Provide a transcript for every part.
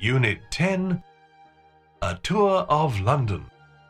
Unit 10, A Tour of London.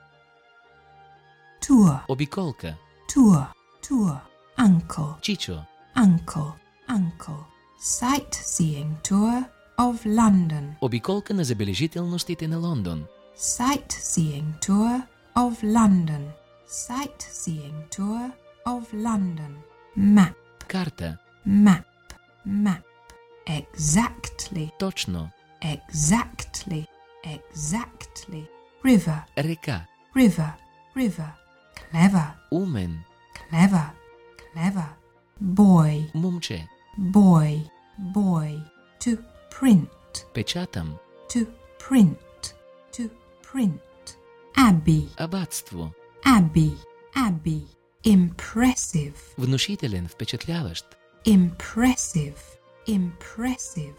Tour, Обиколка. tour, tour. Uncle, Чичо. uncle, uncle. Sightseeing tour of London. Обиколка на забележителностите на Лондон. Sightseeing tour of London. Sightseeing tour of London. Map, Карта. map, map. Exactly, Точно. exactly, exactly. River, Река. river, river. Clever, Умен. clever, clever. Boy, Момче. boy, boy. To print, Печатам. to print, to print. Abbey, Абатство. abbey, abbey. Impressive, Внушителен, впечатляващ. impressive, impressive.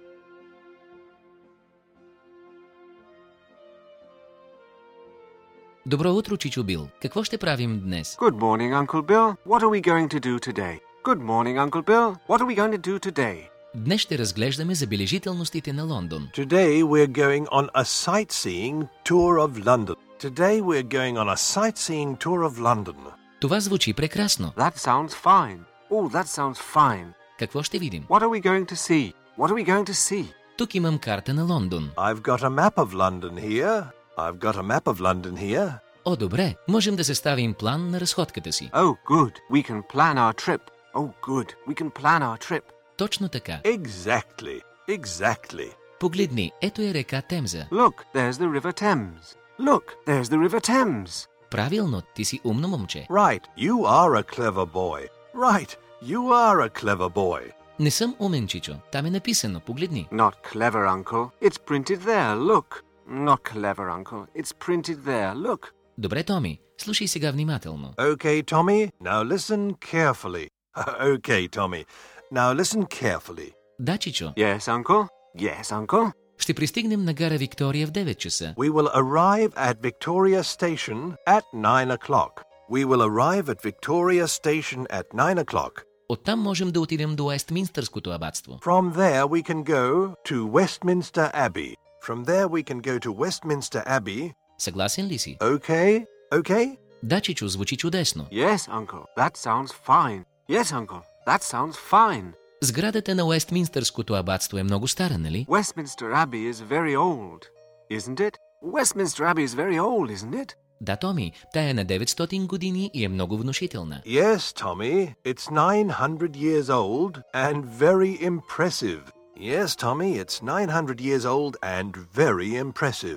Добро утро, Чичо Бил. Какво ще правим днес? Good morning, Uncle Bill. What are we going to do today? Good morning, Uncle Bill. What are we going to do today? Днес ще разглеждаме забележителностите на Лондон. Today we're going on a sightseeing tour of London. Today we're going on a sightseeing tour of London. Това звучи прекрасно. That sounds fine. Oh, that sounds fine. Какво ще видим? What are we going to see? What are we going to see? Тук имам карта на Лондон. I've got a map of London here. I've got a map of London here. О, добре. Можем да съставим план на разходката си. Oh, good. We can plan our trip. Oh, good. We can plan our trip. Точно така. Exactly. Exactly. Погледни, ето е река Темза. Look, there's the River Thames. Look, there's the River Thames. Правилно, ти си умно момче. Right. You are a clever boy. Right. You are a clever boy. Не съм умен, Чичо. Там е написано, погледни. Not clever, Uncle. It's printed there. Look. Not clever, Uncle. It's printed there. Look. Добре, Томи, слушай сега внимателно. Okay, Tommy. Now listen carefully. Okay, Tommy. Now listen carefully. Да, Чичо. Yes, Uncle. Yes, Uncle. Ще пристигнем на гара Виктория в 9 часа. We will arrive at Victoria Station at 9 o'clock. We will arrive at Victoria Station at 9 o'clock. Оттам можем да отидем до Уестминстърското абатство. From there we can go to Westminster Abbey. From there we can go to Westminster Abbey. Съгласен ли си? Okay? Okay? Да, Чичо, звучи чудесно. Yes, Uncle. That sounds fine. Yes, Uncle. That sounds fine. Сградата на Уестминстърското абатство е много стара, нали? Westminster Abbey is very old, isn't it? Westminster Abbey is very old, isn't it? Да, Томи, тя е на 900 години и е много внушителна. Yes, Tommy. It's 900 years old and very impressive. Yes, Tommy. It's 900 years old and very impressive.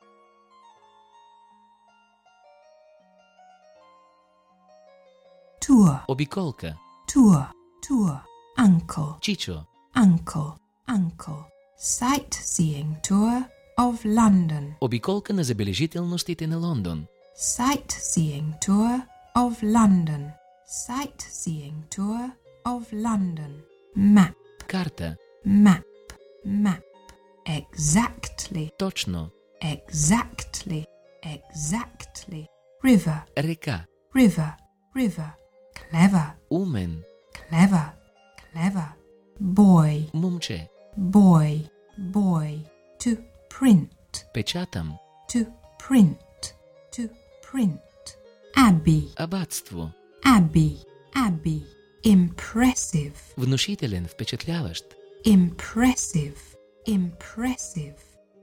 Tour, Обиколка. tour, tour. Uncle, Чичо. uncle, uncle. Sightseeing tour of London. Обиколка на забележителностите на Лондон. Sightseeing tour of London. Sightseeing tour of London. Map, Карта. map, map. Exactly, Точно. exactly, exactly. River, Река. river, river. Clever, Умен. clever, clever. Boy, Момче. boy, boy. To print, Печатам. to print, to print. Abbey, Абатство. abbey, abbey. Impressive, Внушителен, впечатляващ. impressive, impressive.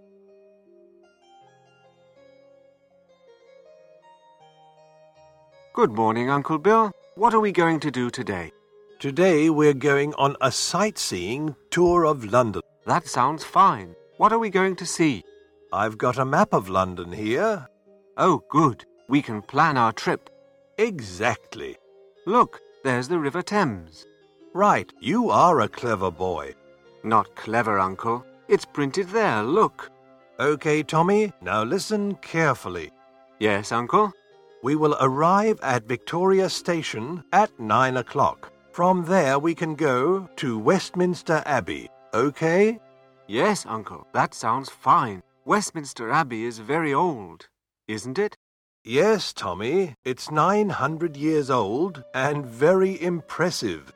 Good morning, Uncle Bill. What are we going to do today? Today we're going on a sightseeing tour of London. That sounds fine. What are we going to see? I've got a map of London here. Oh, good. We can plan our trip. Exactly. Look, there's the River Thames. Right. You are a clever boy. Not clever, Uncle. It's printed there. Look. Okay, Tommy. Now listen carefully. Yes, Uncle. We will arrive at Victoria Station at 9 o'clock. From there we can go to Westminster Abbey. Okay? Yes, Uncle. That sounds fine. Westminster Abbey is very old, isn't it? Yes, Tommy. It's 900 years old and very impressive.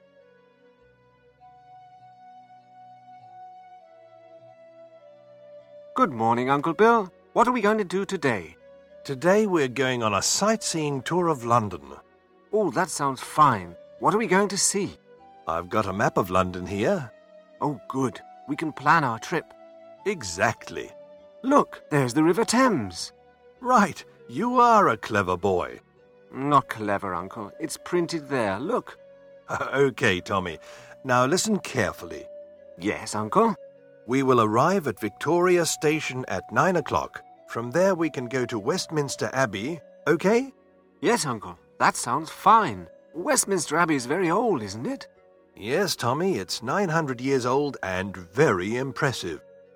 Good morning, Uncle Bill. What are we going to do today? Today we're going on a sightseeing tour of London. Oh, that sounds fine. What are we going to see? I've got a map of London here. Oh, good. We can plan our trip. Exactly. Look, there's the River Thames. Right, you are a clever boy. Not clever, Uncle. It's printed there. Look. Okay, Tommy. Now listen carefully. Yes, Uncle. We will arrive at Victoria Station at 9 o'clock. From there we can go to Westminster Abbey, okay? Yes, Uncle. That sounds fine. Westminster Abbey is very old, isn't it? Yes, Tommy, it's 900 years old and very impressive.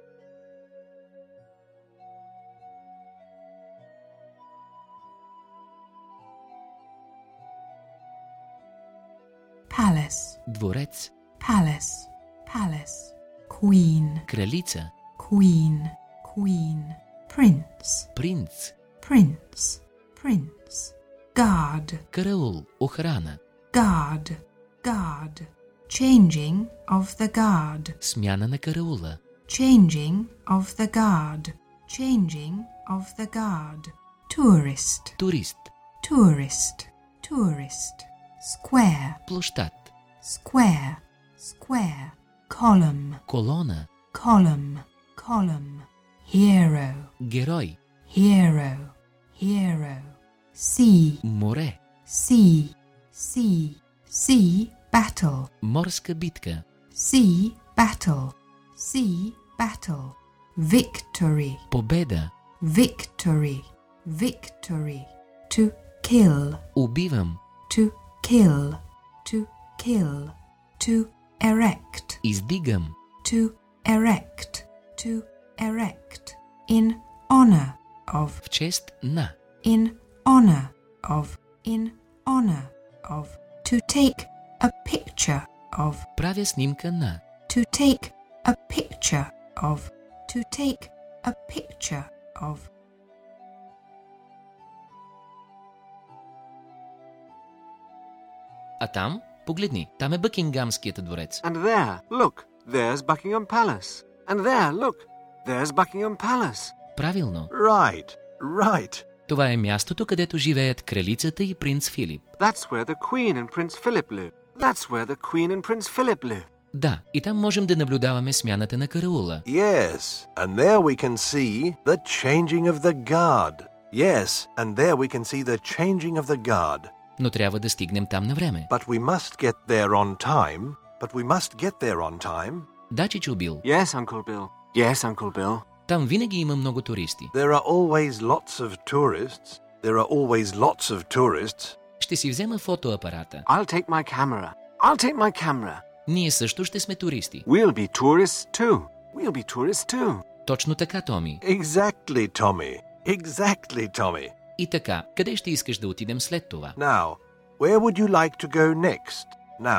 Palace, Дворец. palace, palace. Queen, Кралица. queen, queen. Prince, Принц. prince, prince. Guard, Караул. Охрана. guard, guard. Changing of the guard, Смяна на караула. changing of the guard, changing of the guard. Tourist, Турист. tourist, tourist. Square, Площад. square, square. Column, Колона. column, column. Hero, Герой. hero, hero. Sea, Море. sea, sea. Sea, battle, Морска битка. sea, battle, sea, battle. Victory, Победа. victory, victory. To kill, Убивам. to kill, to kill. To erect, Издигам. to erect, to erect. In honor of, В чест на. in honor of, in honor of. To take a picture of, Правя снимка на. to take a picture of, to take a picture of. А там, погледни, там е Бъкингамският дворец. And there, look, there's Buckingham Palace. And there, look, there's Buckingham Palace. Правилно. Right, right. Това е мястото, където живеят кралицата и принц Филип. That's where the Queen and Prince Philip live. That's where the Queen and Prince Philip live. Да, и там можем да наблюдаваме смяната на караула. Yes, and there we can see the changing of the guard. Yes, and there we can see the changing of the guard. Но трябва да стигнем там на време. But we must get there on time. Да, Чичо Бил. Yes, Uncle Bill. Yes, Uncle Bill. Там винаги има много туристи. There are always lots of tourists. There are always lots of tourists. Ще си взема фотоапарата. I'll take my camera. I'll take my camera. Ние също ще сме туристи. We'll be tourists too. We'll be tourists too. Точно така, Томи. Exactly, Tommy. Exactly, Tommy. И така, къде ще искаш да отидем след това? Now, where would you like to go next?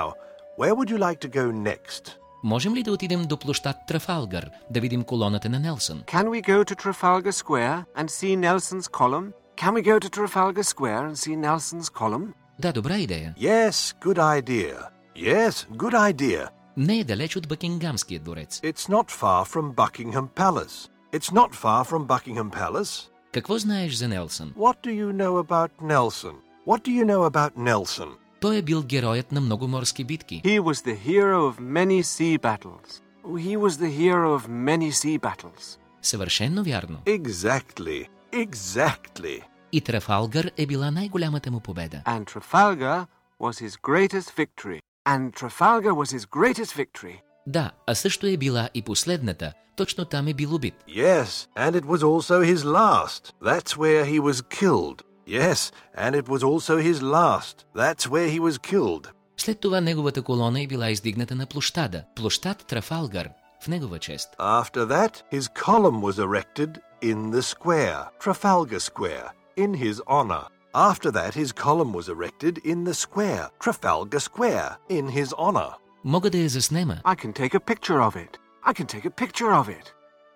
Можем ли да отидем до площад Трафалгар, да видим колоната на Нелсън? Can we go to Trafalgar Square and see Nelson's column? Can we go to Trafalgar Square and see Nelson's column? Да, добра идея. Yes, good idea. Yes, good idea. Не е далеч от Бъкингамския дворец. It's not far from Buckingham Palace. It's not far from Buckingham Palace. Какво знаеш за Нелсън? What do you know about Nelson? What do you know about Nelson? Той е бил героят на много морски битки. He was the hero of many sea battles. He was the hero of many sea battles. Съвършенно вярно. Exactly. Exactly. И Трафалгар е била най-голямата му победа. And Trafalgar was his greatest victory. And Trafalgar was his greatest victory. Да, а също е била и последната. Точно там е бил убит. Yes, and it was also his last. That's where he was killed. Yes, and it was also his last. That's where he was killed. След това неговата колона е била издигната на площада. Площад Трафалгар. В негова чест. After that, his column was erected in the square, Trafalgar Square, in his honor. After that, his column was erected in the square, Trafalgar Square, in his honor. Мога да я заснема. I can take a picture of it. I can take a picture of it.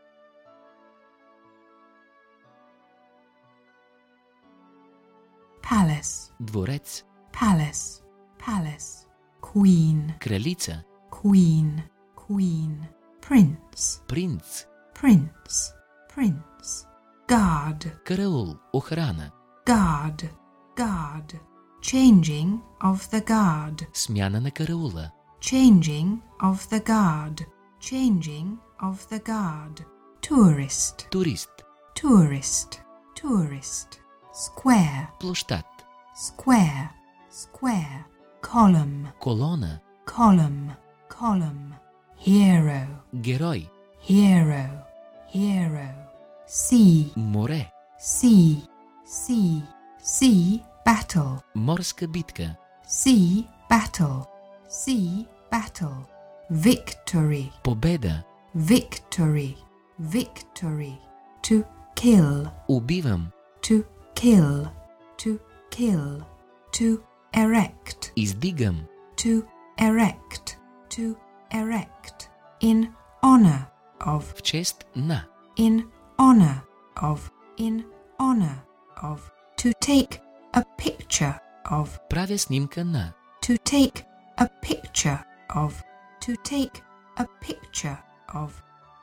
Palace, Дворец. palace, palace. Queen, Кралица. queen, queen. Prince, Принц. prince, prince. Guard, Караул, охрана. guard, guard. Changing of the guard. Смяна на караула. Changing of the guard. Changing of the guard. Tourist, Турист. tourist, tourist. Square, Площад. square, square. Column, Колона. column, column. Hero, Герой. hero, hero. Sea, Море. sea, sea. Sea battle, Морска битка. sea battle, sea battle. Victory, Победа. victory, victory. To kill, Убивам. to kill, to kill. To erect, Издигам. to erect, to erect. In honor of, В чест на. in honor of, in honor of. To take a picture of, Правя снимка на. to take a picture of, to take a picture of.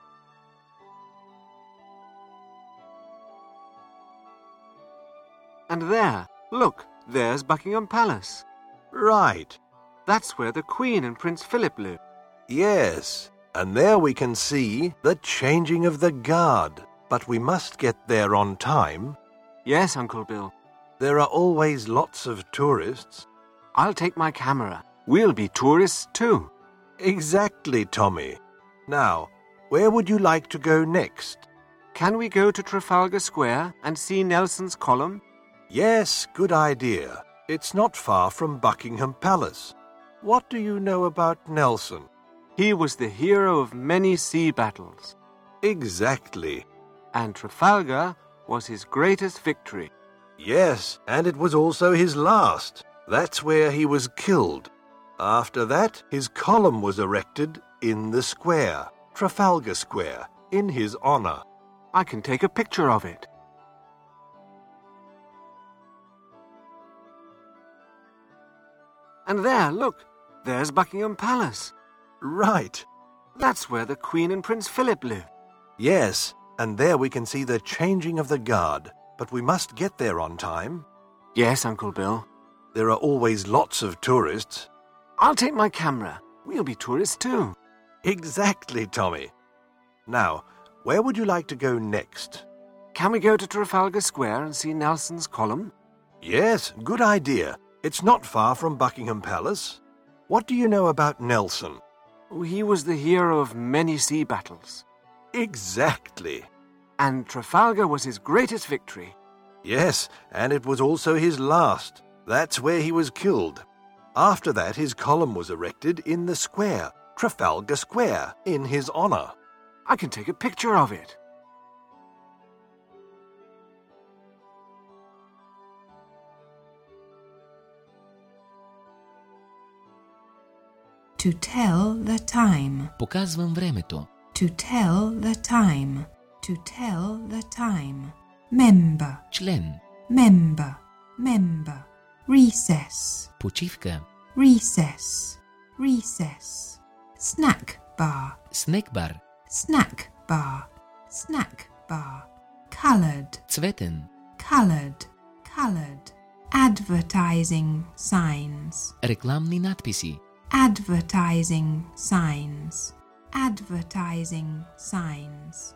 And there, look, there's Buckingham Palace. Right. That's where the Queen and Prince Philip live. Yes. And there we can see the changing of the guard. But we must get there on time. Yes, Uncle Bill. There are always lots of tourists. I'll take my camera. We'll be tourists too. Exactly, Tommy. Now, where would you like to go next? Can we go to Trafalgar Square and see Nelson's column? Yes, good idea. It's not far from Buckingham Palace. What do you know about Nelson? He was the hero of many sea battles, Exactly. and Trafalgar was his greatest victory. Yes, and it was also his last. That's where he was killed. After that, his column was erected in the square, Trafalgar Square, in his honor. I can take a picture of it. And there, look, there's Buckingham Palace. Right. That's where the Queen and Prince Philip live. Yes, and there we can see the changing of the guard. But we must get there on time. Yes, Uncle Bill. There are always lots of tourists. I'll take my camera. We'll be tourists too. Exactly, Tommy. Now, where would you like to go next? Can we go to Trafalgar Square and see Nelson's column? Yes, good idea. It's not far from Buckingham Palace. What do you know about Nelson? He was the hero of many sea battles, Exactly. and Trafalgar was his greatest victory. Yes, and it was also his last. That's where he was killed. After that, his column was erected in the square, Trafalgar Square, in his honor. I can take a picture of it. To tell the time, Показвам времето. to tell the time, to tell the time. Member, Член. member, member. Recess, Почивка. recess, recess. Snack bar, Снек бар. snack bar, snack bar. Coloured, Цветен. coloured, coloured. Advertising signs, Рекламни надписи. advertising signs, advertising signs.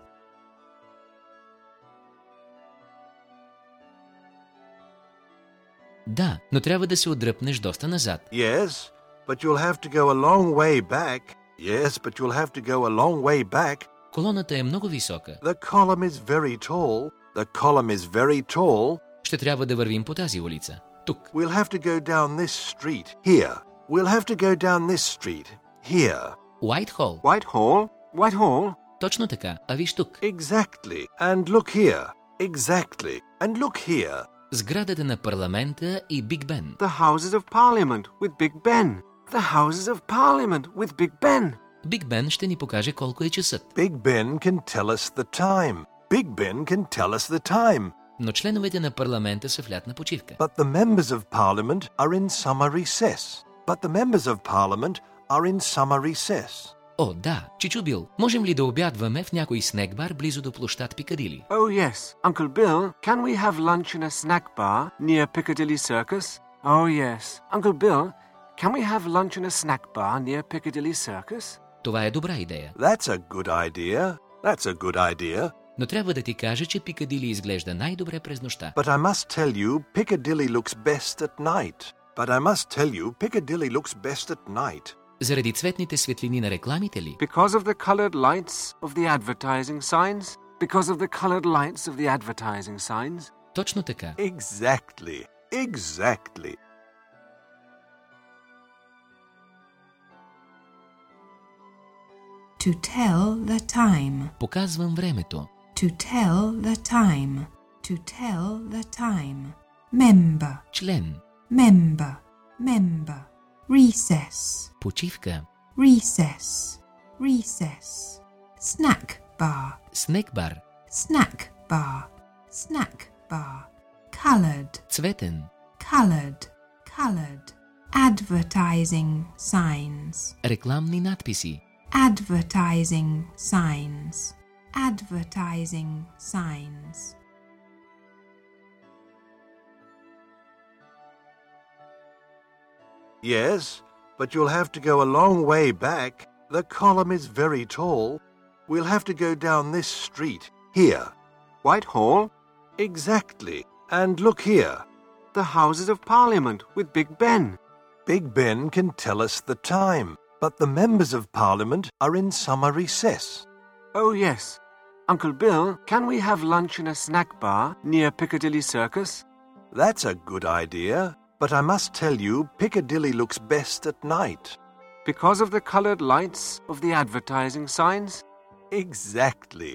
Да, но трябва да се отдръпнеш доста назад. Yes, but you'll have to go a long way back. Yes, but you'll have to go a long way back. Колоната е много висока. The column is very tall. The column is very tall. Ще трябва да вървим по тази улица. Тук. We'll have to go down this street. Here. We'll have to go down this street. Here. Уайтхол. Whitehall? Whitehall? Точно така. А виж тук. Exactly. And look here. Exactly. And look here. Сградата на парламента и Биг Бен. The Houses of Parliament with Big Ben. The Houses of Parliament with Big Ben. Биг Бен ще ни покаже колко е часът. Big Ben can tell us the time. Big Ben can tell us the time. Но членовете на парламента са в лятна почивка. But the members of Parliament are in summer recess. But the members of Parliament are in summer recess. О, да, Чичо Бил, можем ли да обядваме в някой снек-бар близо до площад Пикадили? Oh, yes. Uncle Bill, can we have lunch in a snack bar near Piccadilly Circus? Oh, yes. Uncle Bill, can we have lunch in a snack bar near Piccadilly Circus? Това е добра идея. That's a good idea. That's a good idea. Но трябва да ти кажа, че Пикадили изглежда най-добре през нощта. But I must tell you, Piccadilly looks best at night. But I must tell you, Piccadilly looks best at night. Заради цветните светлини на рекламите ли? Because of the colored lights of the advertising signs? Because of the colored lights of the advertising signs? Точно така. Exactly. Exactly. To tell the time. Показвам времето. To tell the time. To tell the time. Member. Член. Member. Member. Recess. Почивка. Recess. Recess. Snack bar. Снек-бар. Snack bar. Snack bar. Colored. Цветен. Colored. Colored. Advertising signs. Рекламни надписи. Advertising signs. Advertising signs. Yes, but you'll have to go a long way back. The column is very tall. We'll have to go down this street, here. Whitehall? Exactly. And look here. The Houses of Parliament with Big Ben. Big Ben can tell us the time, but the members of Parliament are in summer recess. Oh, yes. Uncle Bill, can we have lunch in a snack bar near Piccadilly Circus? That's a good idea, but I must tell you, Piccadilly looks best at night. Because of the colored lights of the advertising signs? Exactly.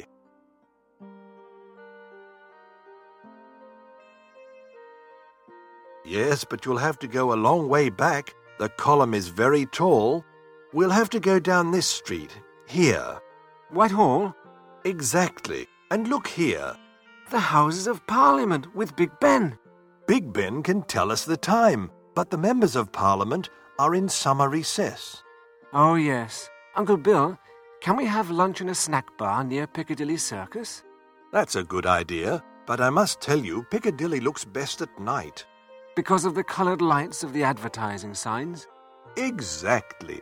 Yes, but you'll have to go a long way back. The column is very tall. We'll have to go down this street, here. Whitehall? Exactly. And look here. The Houses of Parliament with Big Ben. Big Ben can tell us the time, but the members of Parliament are in summer recess. Oh, yes. Uncle Bill, can we have lunch in a snack bar near Piccadilly Circus? That's a good idea, but I must tell you, Piccadilly looks best at night. Because of the colored lights of the advertising signs? Exactly.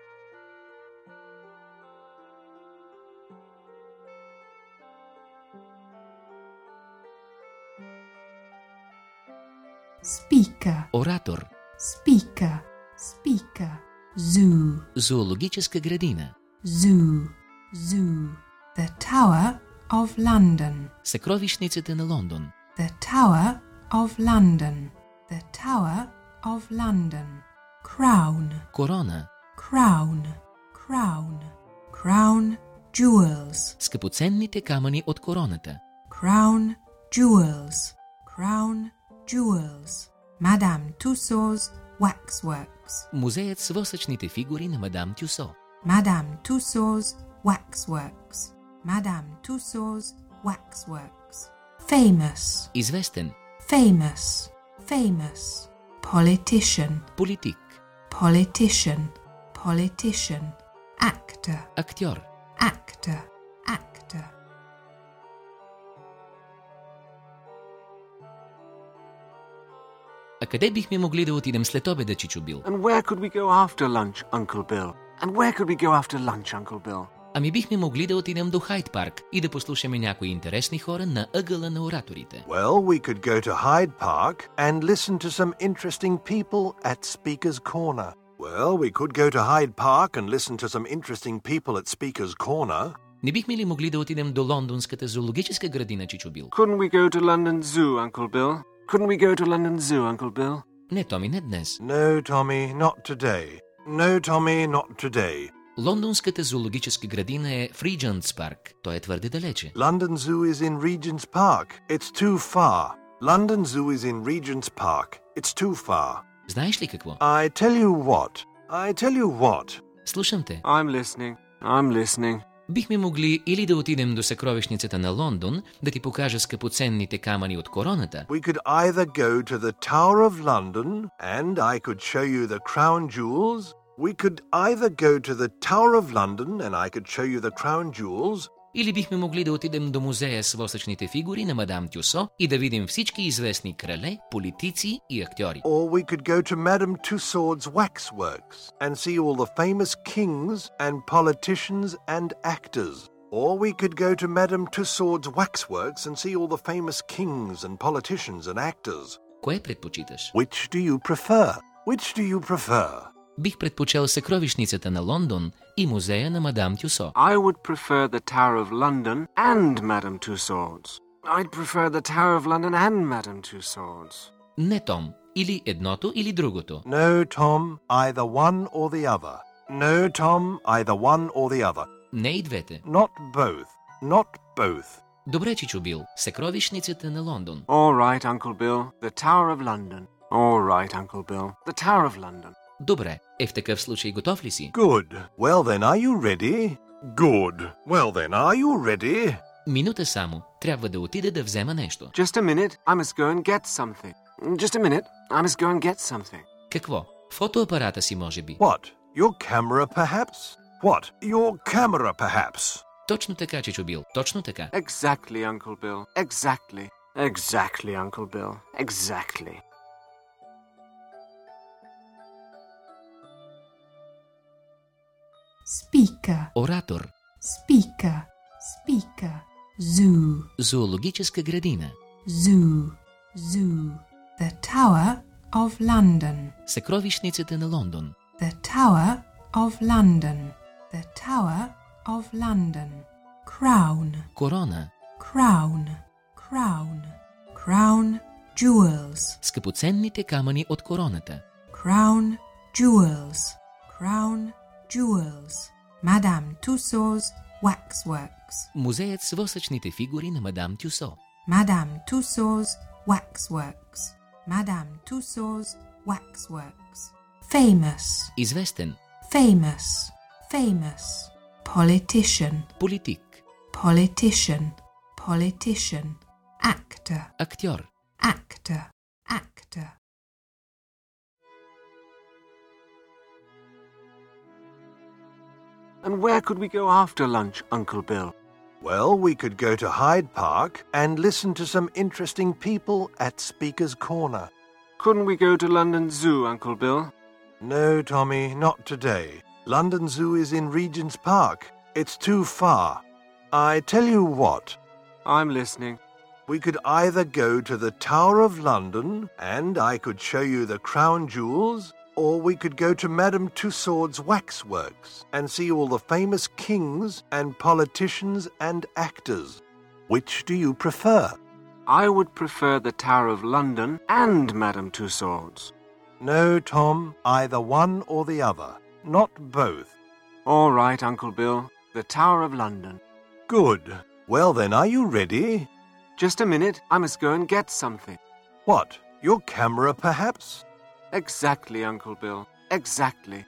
Speaker. Оратор. Speaker. Speaker. Zoo. Зоологическа градина. Zoo. Zoo. The Tower of London. Съкровищницата на Лондон. The Tower of London. The Tower of London. Crown. Корона. Crown. Crown. Crown jewels. Скъпоценните камъни от короната. Crown jewels. Crown jewels. Madame Tussauds waxworks. Музеят с восъчните фигури на мадам Тюсо. Madame Tussauds waxworks. Madame Tussauds waxworks. Famous. Известен. Famous. Famous. Politician. Политик. Politician. Politician. Actor. Актьор. Actor. Actor. А къде бихме могли да отидем след обеда, Чичо Бил? And where could we go after lunch, Uncle Bill? And where could we go after lunch, Uncle Bill? Ами бихме могли да отидем до Хайд парк и да послушаме някои интересни хора на ъгъла на ораторите. Well, we could go to Hyde Park and listen to some interesting people at Speaker's Corner. Не бихме ли могли да отидем до лондонската зоологическа градина, Чичо Бил? Couldn't we go to London Zoo, Uncle Bill? Couldn't we go to London Zoo, Uncle Bill? Не, Томи, не днес. No, Tommy, not today. No, Tommy, not today. Лондонската зоологическа градина е в Regent's парк. Той е твърде далече. London Zoo is in Regent's Park. It's too far. London Zoo is in Regent's Park. It's too far. Знаеш ли какво? I tell you what. Слушам те. I'm listening. Бихме могли или да отидем до съкровищницата на Лондон, да ти покажа скъпоценните камъни от короната. We could either go to the Tower of London and I could show you the crown jewels, We could either go to the Tower of London and I could show you the crown jewels, Или бихме могли да отидем до музея с восъчните фигури на мадам Тюсо и да видим всички известни крале, политици и актьори. or we could go to Madame Tussauds waxworks and see all the famous kings and politicians and actors. Or we could go to Madame Tussauds waxworks and see all the famous kings and politicians and actors. Кое предпочиташ? Which do you prefer? Which do you prefer? Бих предпочел съкровищницата на Лондон и музея на мадам Тюсо. I would prefer the Tower of London and Madame Tussauds. I'd prefer the Tower of London and Madame Tussauds. Не, Том. Или едното, или другото. No, Tom, either one or the other. No, Tom, either one or the other. Не и двете. Not both. Not both. Добре, Чичо Бил. Съкровищницата на Лондон. All right, Uncle Bill. The Tower of London. All right, Uncle Bill. The Tower of London. Добре. В такъв случай готов ли си? Good. Well then, are you ready? Good. Well then, are you ready? Минута само. Трябва да отида да взема нещо. Just a minute. I must go and get something. Just a minute. I must go and get something. Какво? Фотоапарата си, може би. What? Your camera, perhaps? What? Your camera, perhaps? Точно така, Чичо Бил. Точно така. Exactly, Uncle Bill. Exactly. Exactly, Uncle Bill. Exactly. Speaker, Оратор. speaker, speaker. Zoo, Зоологическа градина. zoo, zoo. The Tower of London. Съкровищницата на Лондон. The Tower of London. The Tower of London. Crown, Корона. crown, crown. Crown jewels. Скъпоценните камъни от короната. Crown jewels. Crown jewels. Madame Tussauds waxworks. Музеят с восъчните фигури на мадам Тюсо. Madame Tussauds waxworks. Madame Tussauds waxworks. Famous, Известен. famous, famous. Politician, Политик. politician, politician. Actor, Актьор. actor, actor. And where could we go after lunch, Uncle Bill? Well, we could go to Hyde Park and listen to some interesting people at Speaker's Corner. Couldn't we go to London Zoo, Uncle Bill? No, Tommy, not today. London Zoo is in Regent's Park. It's too far. I tell you what, I'm listening. we could either go to the Tower of London and I could show you the crown jewels, or we could go to Madame Tussauds waxworks and see all the famous kings and politicians and actors. Which do you prefer? I would prefer the Tower of London and Madame Tussauds. No, Tom, either one or the other. Not both. All right, Uncle Bill. The Tower of London. Good. Well then, are you ready? Just a minute. I must go and get something. What? Your camera, perhaps? Exactly, Uncle Bill. Exactly.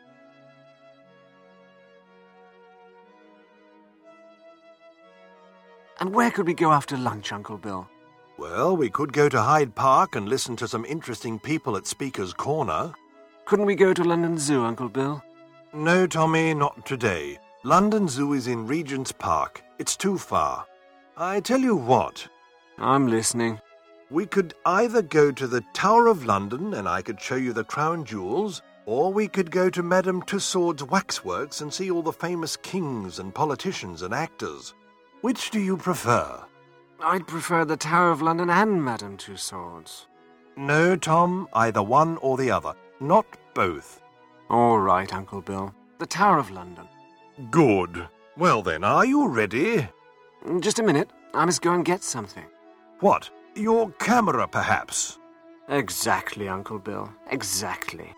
And where could we go after lunch, Uncle Bill? Well, we could go to Hyde Park and listen to some interesting people at Speaker's Corner. Couldn't we go to London Zoo, Uncle Bill? No, Tommy, not today. London Zoo is in Regent's Park. It's too far. I tell you what, I'm listening. we could either go to the Tower of London and I could show you the crown jewels, or we could go to Madame Tussauds waxworks and see all the famous kings and politicians and actors. Which do you prefer? I'd prefer the Tower of London and Madame Tussauds. No, Tom, either one or the other. Not both. All right, Uncle Bill. The Tower of London. Good. Well then, are you ready? Just a minute. I must go and get something. What? Your camera, perhaps? Exactly, Uncle Bill. Exactly.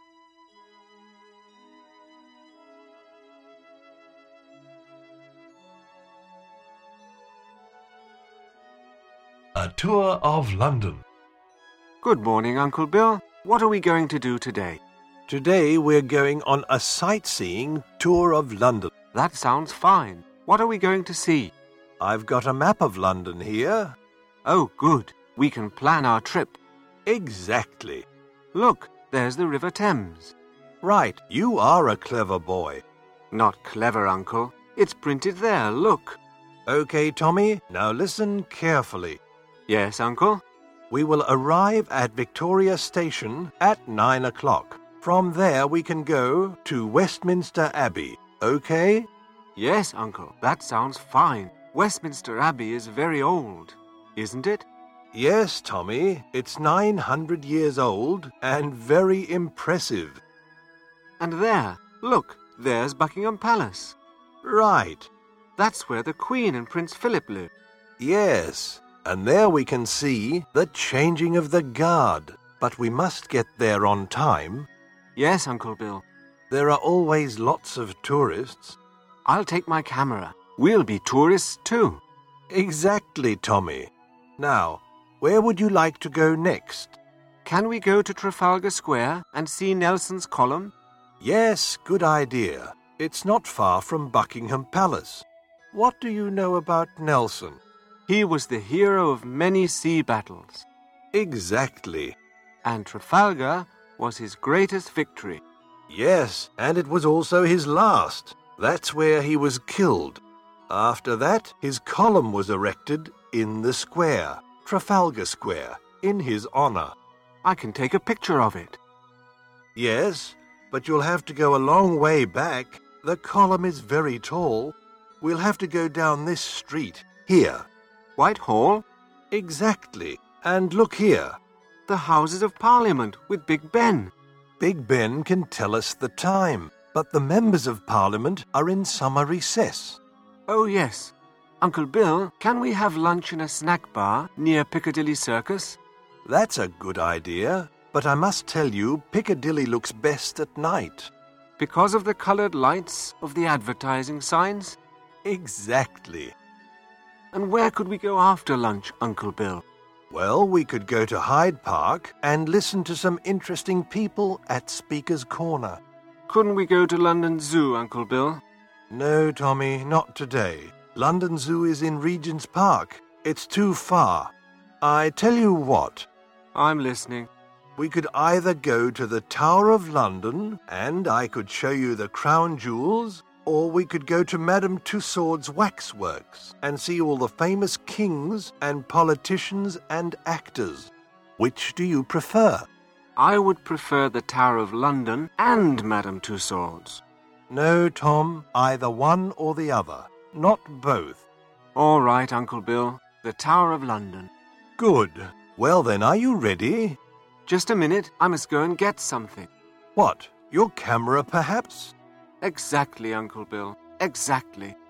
A tour of London. Good morning, Uncle Bill. What are we going to do today? Today we're going on a sightseeing tour of London. That sounds fine. What are we going to see? I've got a map of London here. Oh, good. We can plan our trip. Exactly. Look, there's the River Thames. Right, you are a clever boy. Not clever, Uncle. It's printed there, look. OK, Tommy, now listen carefully. Yes, Uncle? We will arrive at Victoria Station at 9 o'clock. From there we can go to Westminster Abbey, OK? Yes, Uncle, that sounds fine. Westminster Abbey is very old, isn't it? Yes, Tommy, it's 900 years old and very impressive. And there, look, there's Buckingham Palace. Right. That's where the Queen and Prince Philip live. Yes, and there we can see the changing of the guard. But we must get there on time. Yes, Uncle Bill. There are always lots of tourists. I'll take my camera. We'll be tourists too. Exactly, Tommy. Now, where would you like to go next? Can we go to Trafalgar Square and see Nelson's column? Yes, good idea. It's not far from Buckingham Palace. What do you know about Nelson? He was the hero of many sea battles. Exactly. And Trafalgar was his greatest victory. Yes, and it was also his last. That's where he was killed. After that, his column was erected in the square, Trafalgar Square, in his honor. I can take a picture of it. Yes, but you'll have to go a long way back. The column is very tall. We'll have to go down this street, here. Whitehall? Exactly. And look here. The Houses of Parliament with Big Ben. Big Ben can tell us the time, but the members of Parliament are in summer recess. Oh, yes. Uncle Bill, can we have lunch in a snack bar near Piccadilly Circus? That's a good idea, but I must tell you, Piccadilly looks best at night. Because of the coloured lights of the advertising signs? Exactly. And where could we go after lunch, Uncle Bill? Well, we could go to Hyde Park and listen to some interesting people at Speaker's Corner. Couldn't we go to London Zoo, Uncle Bill? No, Tommy, not today. London Zoo is in Regent's Park. It's too far. I tell you what. I'm listening. We could either go to the Tower of London, and I could show you the crown jewels, or we could go to Madame Tussauds waxworks and see all the famous kings and politicians and actors. Which do you prefer? I would prefer the Tower of London and Madame Tussauds. No, Tom, either one or the other, not both. All right, Uncle Bill, the Tower of London. Good. Well then, are you ready? Just a minute, I must go and get something. What, your camera perhaps? Exactly, Uncle Bill, exactly.